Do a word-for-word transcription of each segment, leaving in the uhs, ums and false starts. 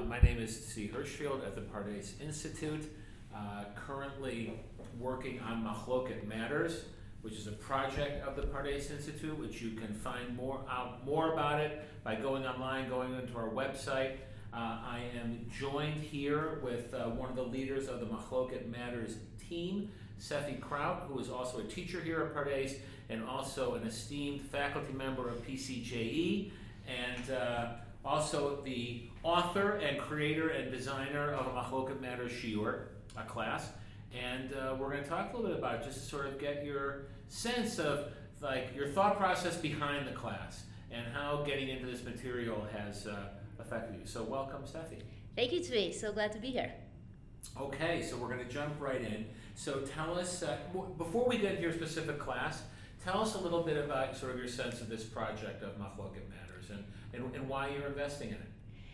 my name is Tzvi Hirschfield at the Pardes Institute, uh, currently working on Machloket Matters, which is a project of the Pardes Institute, which you can find more out more about it by going online, going into our website. Uh, I am joined here with uh, one of the leaders of the Machloket Matters team, Seffi Kraut, who is also a teacher here at Pardes and also an esteemed faculty member of P C J E, and uh, also the author and creator and designer of a Machloket Matters Shiur, a class. And uh, we're going to talk a little bit about it, just to sort of get your sense of like your thought process behind the class and how getting into this material has uh, affected you. So welcome, Seffi. Thank you, Tzvi. So glad to be here. Okay, so we're going to jump right in. So tell us, uh, w- before we get into your specific class, tell us a little bit about sort of your sense of this project of Machloket Matters and, and, and why you're investing in it.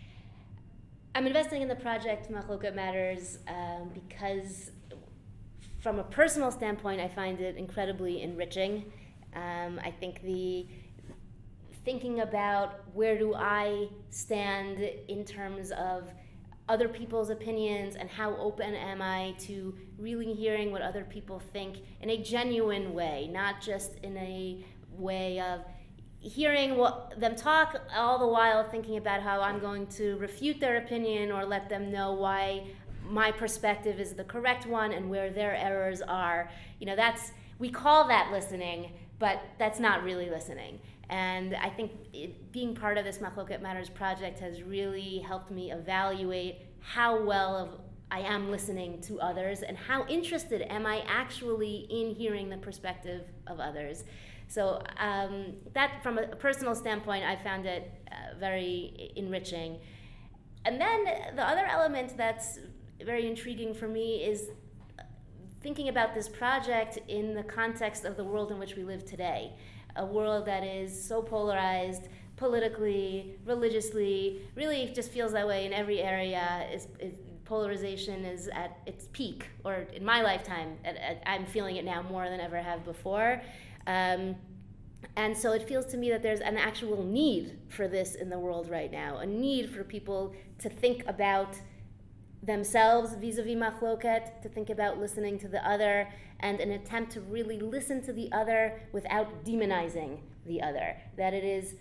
I'm investing in the project Machloket Matters um, because from a personal standpoint, I find it incredibly enriching. Um, I think the thinking about where do I stand in terms of other people's opinions and how open am I to really hearing what other people think in a genuine way, not just in a way of hearing what them talk, all the while thinking about how I'm going to refute their opinion or let them know why my perspective is the correct one and where their errors are. You know, that's, we call that listening, but that's not really listening. And I think it, being part of this Machloket Matters project has really helped me evaluate how well of I am listening to others and how interested am I actually in hearing the perspective of others. So um, that, from a personal standpoint, I found it uh, very enriching. And then the other element that's very intriguing for me is thinking about this project in the context of the world in which we live today. A world that is so polarized politically, religiously, really just feels that way in every area. Is, is, polarization is at its peak, or in my lifetime, at, at, I'm feeling it now more than ever have before. Um, and so it feels to me that there's an actual need for this in the world right now, a need for people to think about themselves vis-a-vis machloket, to think about listening to the other, and an attempt to really listen to the other without demonizing the other. That it is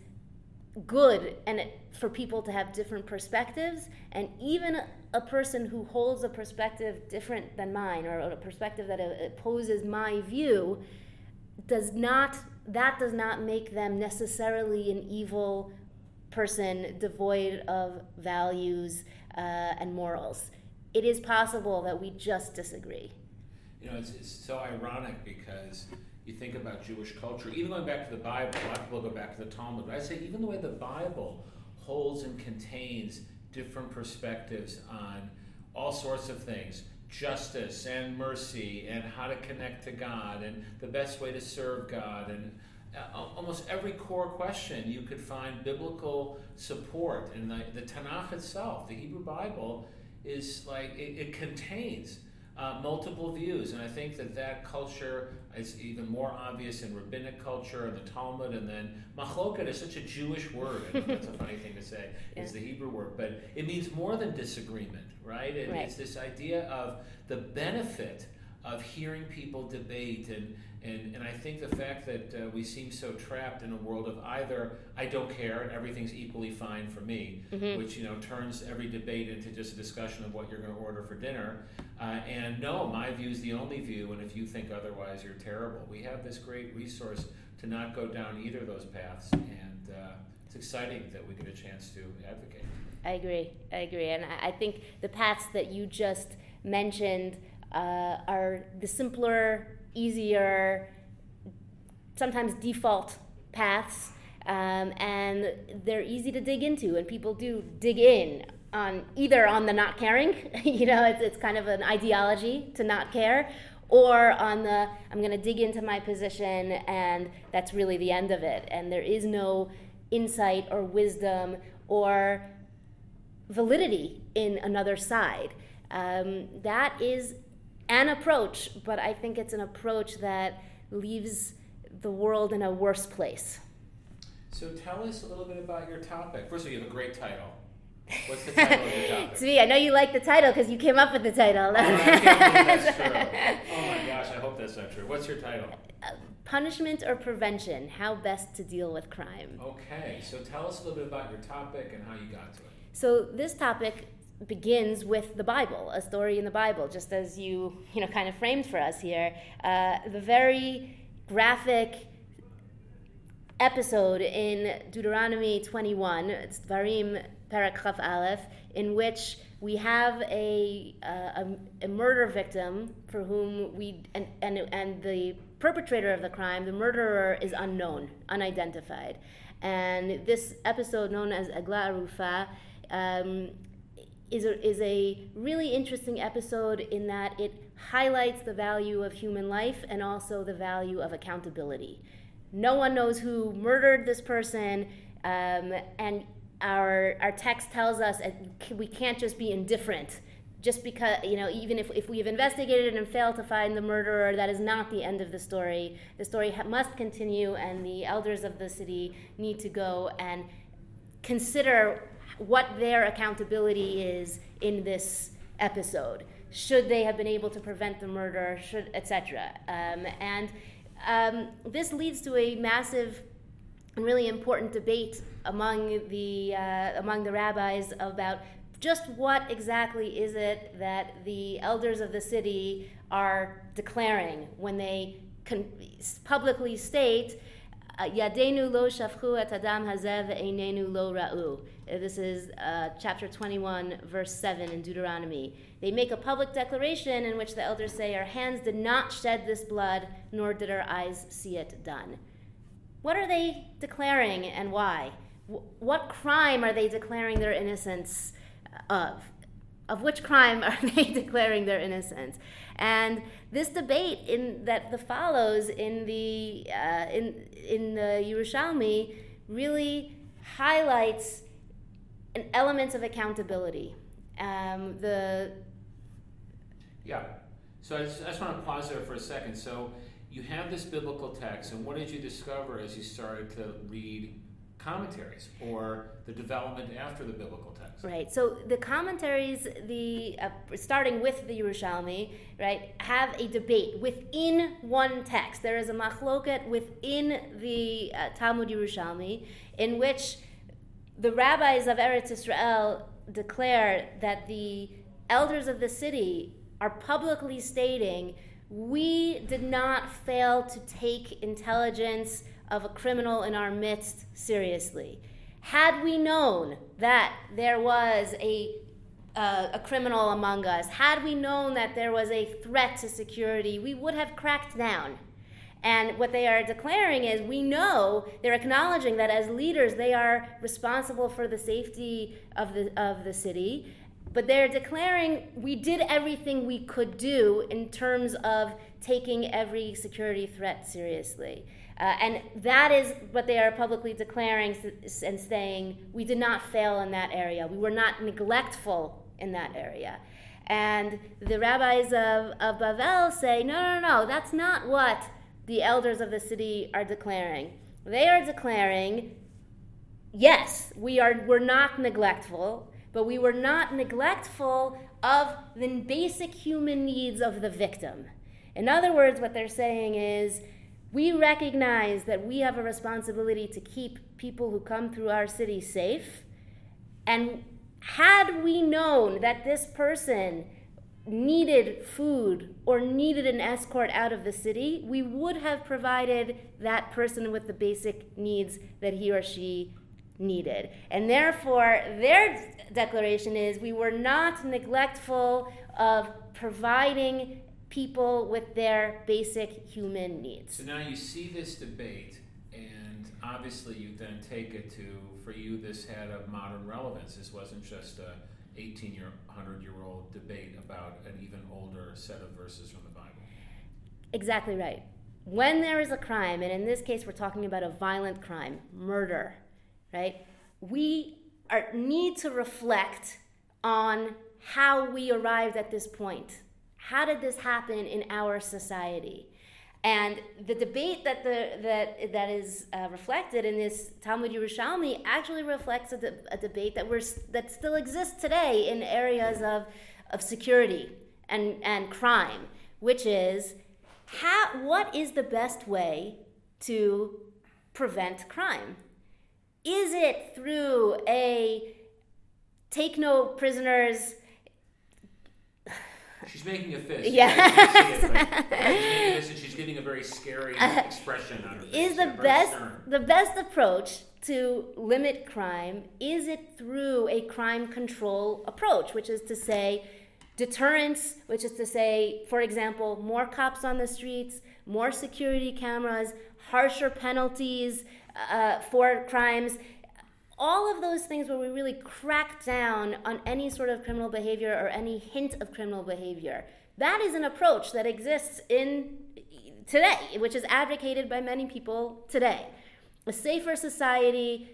good and it, for people to have different perspectives, and even a, a person who holds a perspective different than mine, or a perspective that opposes my view, does not, that does not make them necessarily an evil person devoid of values uh, and morals. It is possible that we just disagree. You know, it's, it's so ironic because you think about Jewish culture, even going back to the Bible, a lot of people go back to the Talmud, but I say even the way the Bible holds and contains different perspectives on all sorts of things, justice and mercy and how to connect to God and the best way to serve God, and almost every core question you could find biblical support. And the, the Tanakh itself, the Hebrew Bible, is like, it, it contains uh, multiple views. And I think that that culture is even more obvious in rabbinic culture and the Talmud. And then machloket is such a Jewish word. I think that's a funny thing to say, yeah. It's the Hebrew word. But it means more than disagreement, right? It, right. It's this idea of the benefit of hearing people debate, and and, and I think the fact that uh, we seem so trapped in a world of either I don't care and everything's equally fine for me, mm-hmm. which you know turns every debate into just a discussion of what you're going to order for dinner, uh, and no, my view is the only view, and if you think otherwise, you're terrible. We have this great resource to not go down either of those paths, and uh, it's exciting that we get a chance to advocate. I agree, I agree, and I think the paths that you just mentioned Uh, are the simpler, easier, sometimes default paths, um, and they're easy to dig into, and people do dig in on either on the not caring, you know, it's, it's kind of an ideology to not care, or on the I'm going to dig into my position and that's really the end of it, and there is no insight or wisdom or validity in another side. Um, that is an approach, but I think it's an approach that leaves the world in a worse place. So tell us a little bit about your topic. First of all, you have a great title. What's the title of your topic? Tzvi, I know you like the title because you came up with the title. Oh, I can't believe that's true. Oh my gosh, I hope that's not true. What's your title? Uh, punishment or prevention, how best to deal with crime. Okay, so tell us a little bit about your topic and how you got to it. So this topic begins with the Bible, a story in the Bible, just as you, you know, kind of framed for us here. Uh, the very graphic episode in Deuteronomy twenty-one, it's Dvarim Perek Chaf Aleph, in which we have a, uh, a a murder victim for whom we and, and and the perpetrator of the crime, the murderer, is unknown, unidentified, and this episode known as Eglah Arufa um, is a, is a really interesting episode in that it highlights the value of human life and also the value of accountability. No one knows who murdered this person, um, and our our text tells us we can't just be indifferent. Just because, you know, even if, if we've investigated and failed to find the murderer, that is not the end of the story. The story ha- must continue, and the elders of the city need to go and consider what their accountability is in this episode. Should they have been able to prevent the murder, should, et cetera. Um, and um, this leads to a massive and really important debate among the uh, among the rabbis about just what exactly is it that the elders of the city are declaring when they con- publicly state, Yadenu lo shafchu et adam hazeh ve'einenu lo ra'u. This is uh, chapter twenty-one, verse seven in Deuteronomy. They make a public declaration in which the elders say, our hands did not shed this blood, nor did our eyes see it done. What are they declaring and why? W- what crime are they declaring their innocence of? Of which crime are they declaring their innocence? And this debate in that the follows in the uh, in in the Yerushalmi really highlights an element of accountability. Um, the Yeah. So I just, I just want to pause there for a second. So you have this biblical text, and what did you discover as you started to read commentaries or the development after the biblical text? Right. So the commentaries, the uh, starting with the Yerushalmi, right, have a debate within one text. There is a machloket within the uh, Talmud Yerushalmi in which the rabbis of Eretz Israel declare that the elders of the city are publicly stating, we did not fail to take intelligence of a criminal in our midst seriously. Had we known that there was a uh, a criminal among us, had we known that there was a threat to security, we would have cracked down. And what they are declaring is, we know, they're acknowledging that as leaders they are responsible for the safety of the of the city, but they're declaring we did everything we could do in terms of taking every security threat seriously. Uh, and that is what they are publicly declaring and saying, we did not fail in that area. We were not neglectful in that area. And the rabbis of, of Bavel say, no, no, no, that's not what the elders of the city are declaring. They are declaring, yes, we are, we're not neglectful, but we were not neglectful of the basic human needs of the victim. In other words, what they're saying is, we recognize that we have a responsibility to keep people who come through our city safe. And had we known that this person needed food or needed an escort out of the city, we would have provided that person with the basic needs that he or she needed. And therefore, their declaration is, we were not neglectful of providing people with their basic human needs. So now you see this debate, and obviously you then take it to, for you, this had a modern relevance. This wasn't just a eighteen year, one hundred year old debate about an even older set of verses from the Bible. Exactly right. When there is a crime, and in this case we're talking about a violent crime, murder, right? We are, need to reflect on how we arrived at this point. How did this happen in our society? And the debate that the that that is uh, reflected in this Talmud Yerushalmi actually reflects a, de- a debate that we're that still exists today in areas of of security and and crime, which is how what is the best way to prevent crime? Is it through a take no prisoners? She's making a fist. Yeah. You see it, but she's making this and she's giving a very scary expression on her face. Is the Yeah, very best stern. the best approach to limit crime, is it through a crime control approach, which is to say deterrence, which is to say, for example, more cops on the streets, more security cameras, harsher penalties uh, for crimes, all of those things where we really crack down on any sort of criminal behavior or any hint of criminal behavior. That is an approach that exists in today, which is advocated by many people today. A safer society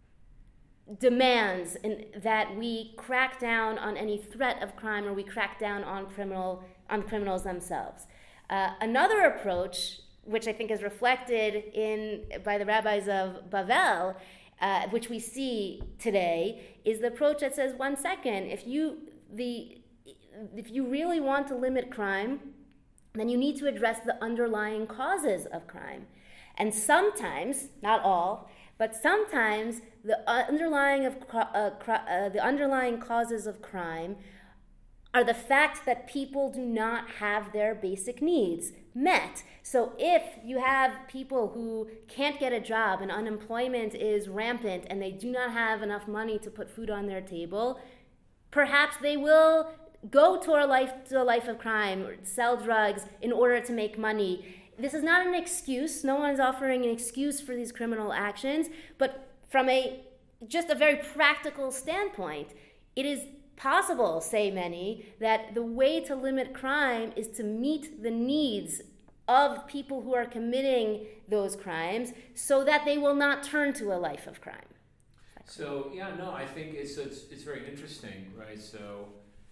demands in, that we crack down on any threat of crime, or we crack down on criminal on criminals themselves. Uh, another approach, which I think is reflected in by the rabbis of Bavel, uh, which we see today, is the approach that says, one second, if you the if you really want to limit crime, then you need to address the underlying causes of crime. And sometimes, not all, but sometimes the underlying of uh, uh, the underlying causes of crime are the fact that people do not have their basic needs met. So if you have people who can't get a job and unemployment is rampant and they do not have enough money to put food on their table, perhaps they will go to a life to a life of crime or sell drugs in order to make money. This is not an excuse. No one is offering an excuse for these criminal actions, but from a just a very practical standpoint, it is possible, say many, that the way to limit crime is to meet the needs of people who are committing those crimes so that they will not turn to a life of crime. So, yeah, no, I think it's it's, it's very interesting, right? So,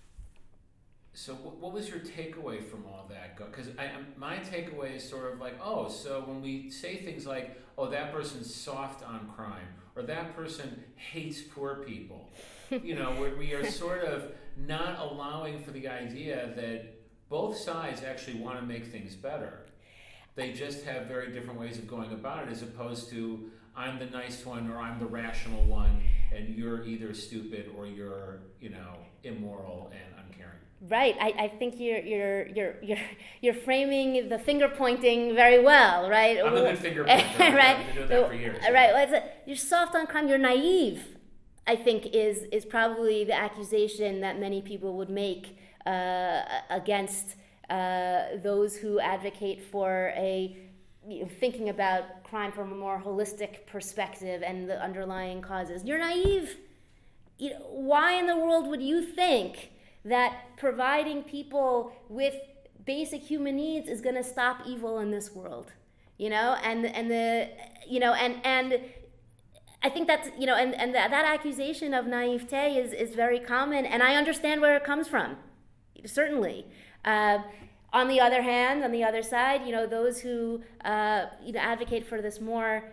so what, what was your takeaway from all that? Because my takeaway is sort of like, oh, so when we say things like, oh, that person's soft on crime, or that person hates poor people, you know, where we are sort of not allowing for the idea that both sides actually want to make things better. They just have very different ways of going about it, as opposed to I'm the nice one or I'm the rational one, and you're either stupid or you're, you know, immoral and uncaring. Right. I, I think you're you're you're you're you're framing the finger pointing very well, right? I'm a good finger pointer. Right. I've been doing that for years. Right. Well, it's a, you're soft on crime. You're naive, I think, is is probably the accusation that many people would make uh, against uh, those who advocate for a you know, thinking about crime from a more holistic perspective and the underlying causes. You're naive. You know, why in the world would you think that providing people with basic human needs is going to stop evil in this world? You know, and and the you know and and I think that's you know and and that, that accusation of naivete is is very common, and I understand where it comes from, certainly. Uh, on the other hand, on the other side, you know, those who uh, you know advocate for this more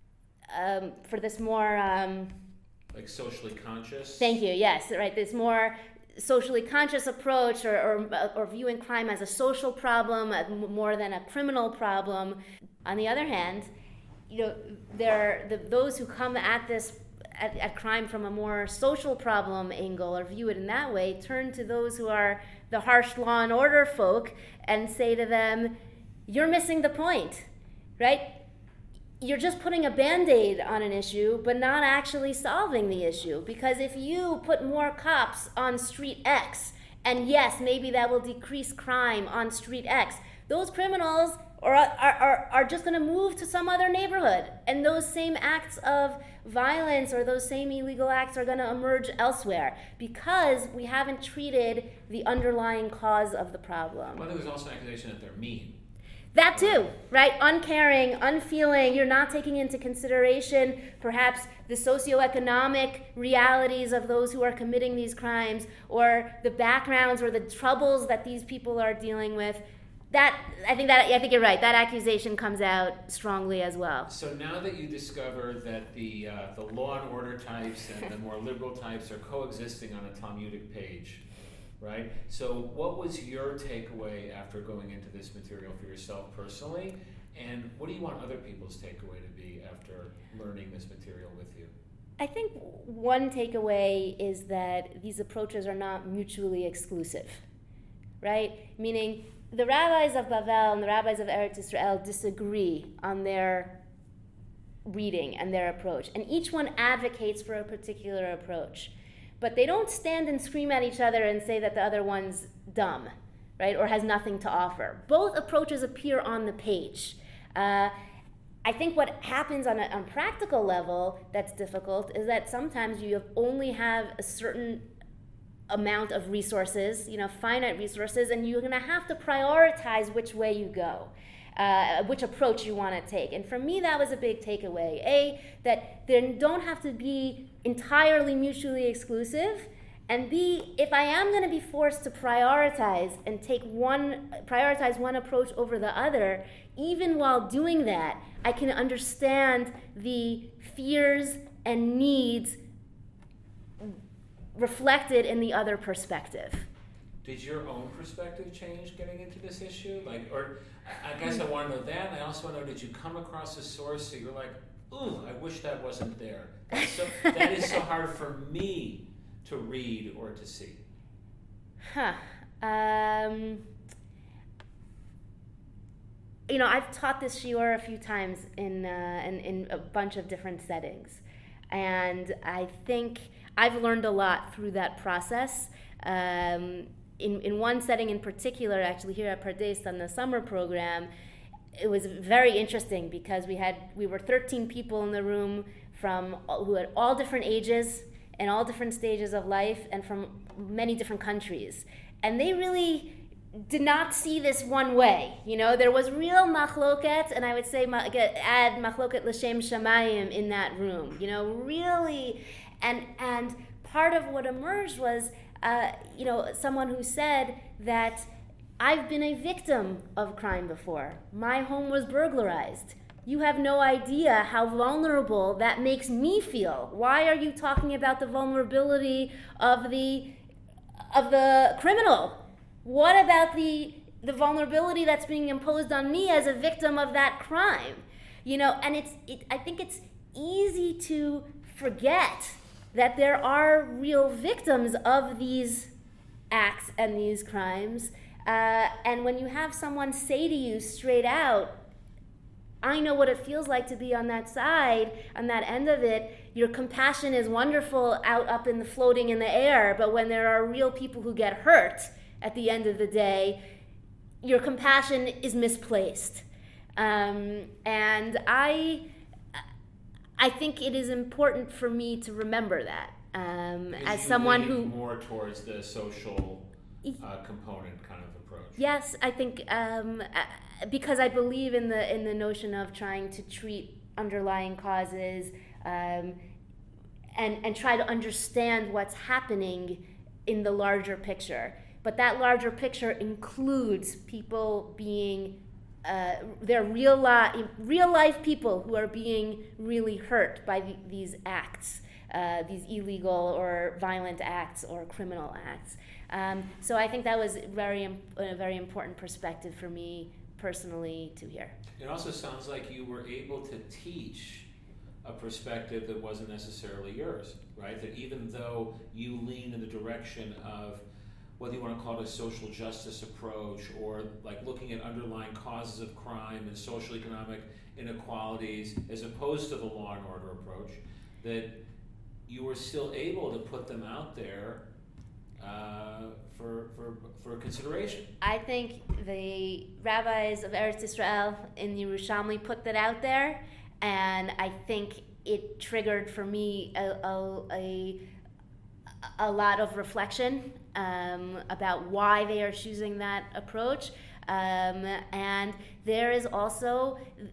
um, for this more um, like socially conscious. Thank you. Yes, right. This more socially conscious approach, or, or or viewing crime as a social problem more than a criminal problem. On the other hand, you know, there are the, those who come at this at, at crime from a more social problem angle, or view it in that way, turn to those who are the harsh law and order folk and say to them, "You're missing the point, right? You're just putting a Band-Aid on an issue, but not actually solving the issue. Because if you put more cops on street X, and yes, maybe that will decrease crime on street X, those criminals are, are, are, are just going to move to some other neighborhood. And those same acts of violence or those same illegal acts are going to emerge elsewhere because we haven't treated the underlying cause of the problem." Well, there was also an accusation that they're mean. That too, right? Uncaring, unfeeling. You're not taking into consideration perhaps the socioeconomic realities of those who are committing these crimes, or the backgrounds or the troubles that these people are dealing with. that I think that I think you're right. That accusation comes out strongly as well. So now that you discover that the uh, the law and order types and the more liberal types are coexisting on a Talmudic page, right? So what was your takeaway after going into this material for yourself personally, and what do you want other people's takeaway to be after learning this material with you? I think one takeaway is that these approaches are not mutually exclusive, right? Meaning the rabbis of Bavel and the rabbis of Eretz Israel disagree on their reading and their approach, and each one advocates for a particular approach. But they don't stand and scream at each other and say that the other one's dumb, right, or has nothing to offer. Both approaches appear on the page. Uh, I think what happens on a on practical level that's difficult is that sometimes you only have a certain amount of resources, you know, finite resources, and you're going to have to prioritize which way you go, uh, which approach you want to take. And for me, that was a big takeaway. A, that there don't have to be entirely mutually exclusive, and B, if I am going to be forced to prioritize and take one, prioritize one approach over the other, even while doing that, I can understand the fears and needs reflected in the other perspective. Did your own perspective change getting into this issue? Like, or I guess I want to know that, and I also want to know, did you come across a source that you're like, ooh, I wish that wasn't there. That's so, that is so hard for me to read or to see. Huh. Um, you know, I've taught this shiur a few times in, uh, in in a bunch of different settings, and I think I've learned a lot through that process. Um, in in one setting in particular, actually here at Pardes on the summer program, it was very interesting because we had we were thirteen people in the room from who had all different ages and all different stages of life and from many different countries, and they really did not see this one way. You know, there was real machloket, and I would say add machloket l'shem shamayim in that room. You know, really, and and part of what emerged was, uh, you know, someone who said that I've been a victim of crime before. My home was burglarized. You have no idea how vulnerable that makes me feel. Why are you talking about the vulnerability of the of the criminal? What about the the vulnerability that's being imposed on me as a victim of that crime? You know, and it's it, I think it's easy to forget that there are real victims of these acts and these crimes. Uh, and when you have someone say to you straight out, I know what it feels like to be on that side, on that end of it. Your compassion is wonderful out up in the floating in the air, but when there are real people who get hurt at the end of the day, your compassion is misplaced. Um, and I I think it is important for me to remember that um, as someone who more towards the social uh, component kind of approach. Yes, I think um, because I believe in the in the notion of trying to treat underlying causes um, and and try to understand what's happening in the larger picture. But that larger picture includes people being, uh, they're real, li- real life people who are being really hurt by the, these acts, uh, these illegal or violent acts or criminal acts. Um, so I think that was very a very important perspective for me personally to hear. It also sounds like you were able to teach a perspective that wasn't necessarily yours, right? That even though you lean in the direction of whether you want to call it a social justice approach or like looking at underlying causes of crime and social economic inequalities as opposed to the law and order approach, that you were still able to put them out there uh, for, for, for consideration. I think the rabbis of Eretz Israel in Yerushalmi put that out there, and I think it triggered for me a, a, a, a lot of reflection Um, about why they are choosing that approach. Um, and there is also,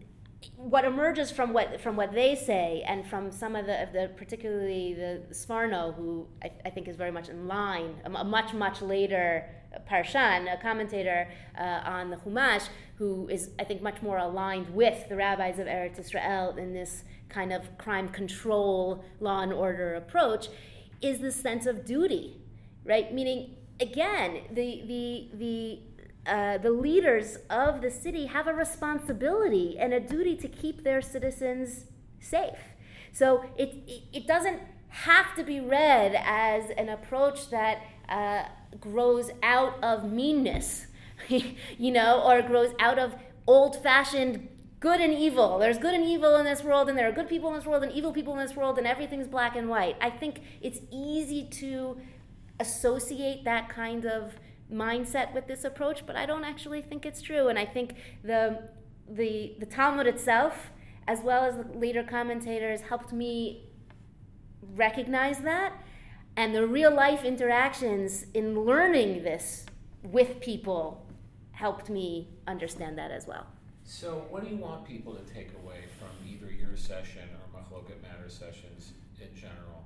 what emerges from what from what they say and from some of the, of the particularly the Sforno, who I, I think is very much in line, a, a much much later Parshan, a commentator uh, on the Chumash, who is I think much more aligned with the rabbis of Eretz Israel in this kind of crime control, law and order approach, is the sense of duty, right? Meaning, again, the the the Uh, the leaders of the city have a responsibility and a duty to keep their citizens safe. So it, it, it doesn't have to be read as an approach that uh, grows out of meanness, you know, or grows out of old-fashioned good and evil. There's good and evil in this world, and there are good people in this world and evil people in this world, and everything's black and white. I think it's easy to associate that kind of mindset with this approach, but I don't actually think it's true. And I think the the the Talmud itself, as well as the later commentators, helped me recognize that, and the real life interactions in learning this with people helped me understand that as well. So what do you want people to take away from either your session or Machloket Matters sessions in general?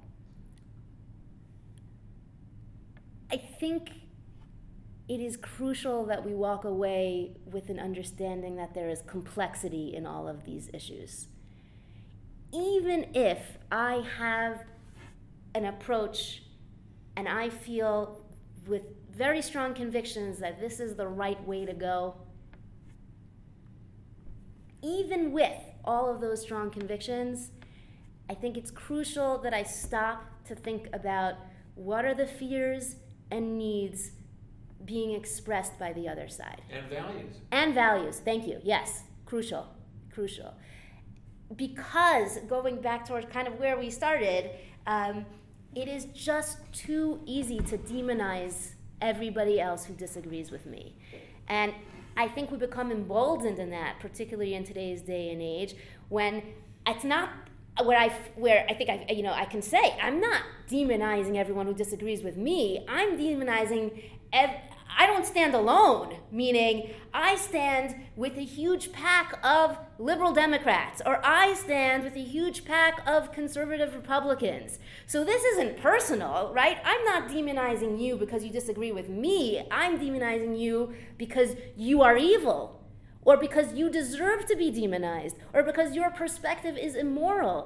I think it is crucial that we walk away with an understanding that there is complexity in all of these issues. Even if I have an approach and I feel with very strong convictions that this is the right way to go, even with all of those strong convictions, I think it's crucial that I stop to think about what are the fears and needs being expressed by the other side. And values. And values, thank you. Yes, crucial, crucial. Because going back towards kind of where we started, um, it is just too easy to demonize everybody else who disagrees with me. And I think we become emboldened in that, particularly in today's day and age, when it's not where I, where I think I, you know, I can say, I'm not demonizing everyone who disagrees with me. I'm demonizing ev- I don't stand alone, meaning I stand with a huge pack of liberal Democrats, or I stand with a huge pack of conservative Republicans. So this isn't personal, right? I'm not demonizing you because you disagree with me. I'm demonizing you because you are evil, or because you deserve to be demonized, or because your perspective is immoral.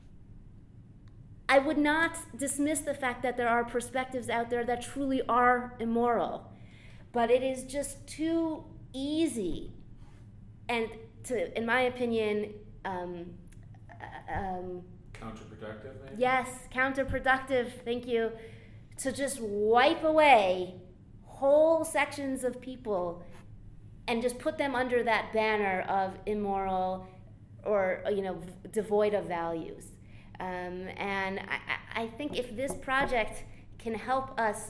I would not dismiss the fact that there are perspectives out there that truly are immoral. But it is just too easy, and to, in my opinion, um, um, counterproductive, maybe? Yes, counterproductive, thank you, to just wipe away whole sections of people and just put them under that banner of immoral or, you know, devoid of values. Um, and I, I think if this project can help us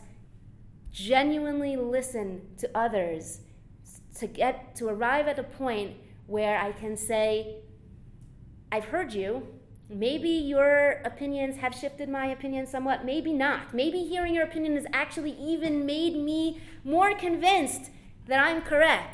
genuinely listen to others, to get to arrive at a point where I can say, I've heard you. Maybe your opinions have shifted my opinion somewhat, maybe not. Maybe hearing your opinion has actually even made me more convinced that I'm correct.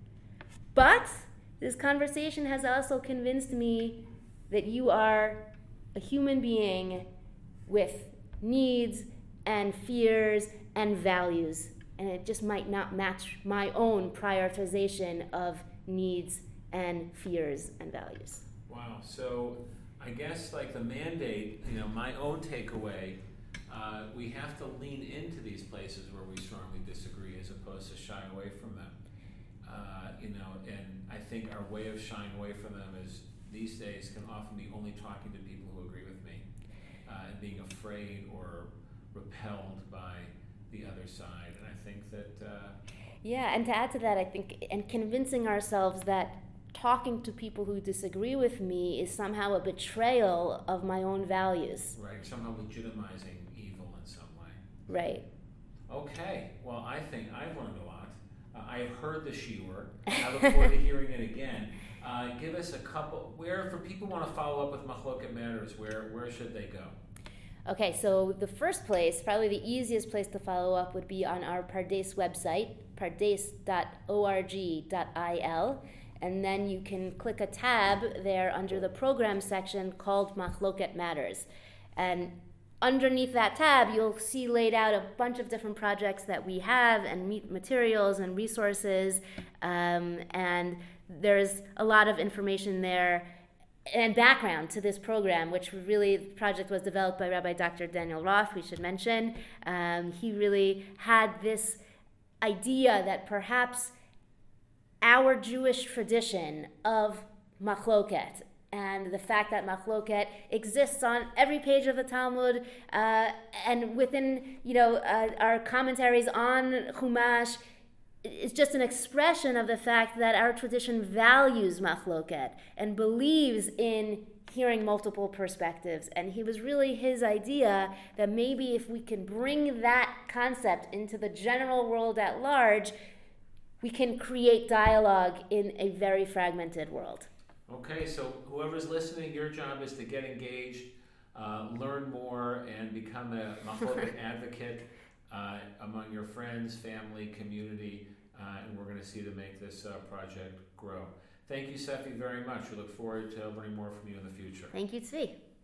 But this conversation has also convinced me that you are a human being with needs and fears and values, and it just might not match my own prioritization of needs and fears and values. Wow. So I guess like the mandate, you know, my own takeaway, uh, we have to lean into these places where we strongly disagree as opposed to shy away from them. Uh, you know, and I think our way of shying away from them is these days can often be only talking to people who agree with me uh, and being afraid or repelled by the other side. And I think that uh, yeah, and to add to that, I think, and convincing ourselves that talking to people who disagree with me is somehow a betrayal of my own values. Right, somehow legitimizing evil in some way. Right. Okay, well, I think I've learned a lot. Uh, I have heard the shiur. I look forward to hearing it again. Uh, give us a couple, where, for people who want to follow up with Machloket Matters, where, where should they go? Okay, so the first place, probably the easiest place to follow up would be on our Pardes website, pardes dot org dot il. and then you can click a tab there under the program section called Machloket Matters. And underneath that tab, you'll see laid out a bunch of different projects that we have and meet materials and resources, um, and there's a lot of information there and background to this program, which really, the project was developed by Rabbi Doctor Daniel Roth, we should mention. Um, he really had this idea that perhaps our Jewish tradition of machloket and the fact that machloket exists on every page of the Talmud uh, and within, you know, uh, our commentaries on Chumash, it's just an expression of the fact that our tradition values machloket and believes in hearing multiple perspectives. And he was really his idea that maybe if we can bring that concept into the general world at large, we can create dialogue in a very fragmented world. Okay, so whoever's listening, your job is to get engaged, uh, learn more, and become a machloket advocate uh, among your friends, family, community, uh, and we're going to see to make this uh, project grow. Thank you, Sefi, very much. We look forward to learning more from you in the future. Thank you, Tzvi.